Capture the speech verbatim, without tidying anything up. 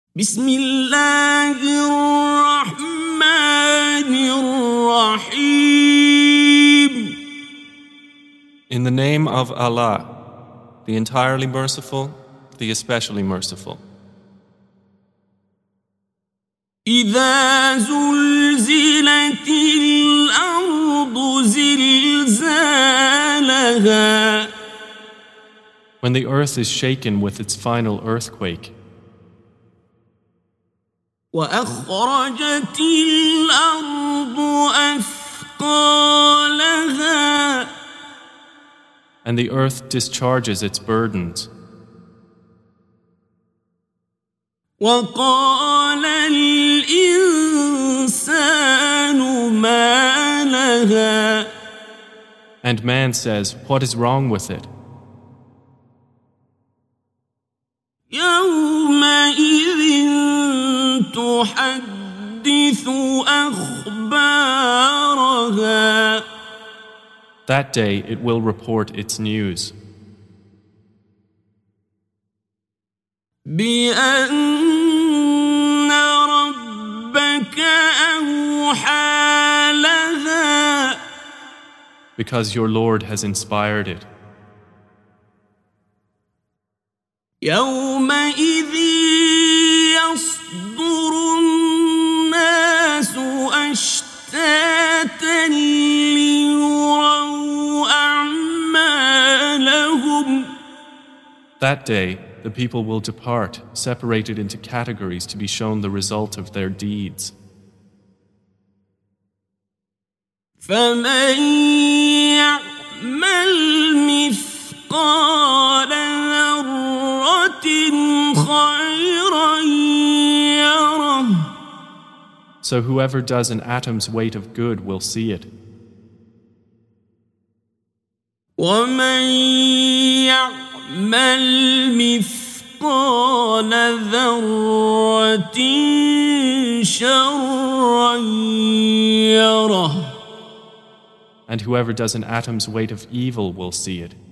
بسم الله الرحمن الرحيم. In the name of Allah, the entirely merciful, the especially merciful. إذا زلزلت الأرض زلزالها. When the earth is shaken with its final earthquake. وأخرجت الأرض أثقالها. And the earth discharges its burdens. وقال الإنسان ما لها. And man says, what is wrong with it? يومئذ تحدث أخبارها. That day it will report its news. بأن ربك أوحى لها. Because your Lord has inspired it. يومئذ يصدر الناس أشتاتا ليروا أعمالهم. That day the people will depart, separated into categories to be shown the result of their deeds. فمن يعمل مثقال ذرة خيرا يره. So whoever does an atom's weight of good will see it. ومن يعمل مثقال ذرة شرا يره. And whoever does an atom's weight of evil will see it.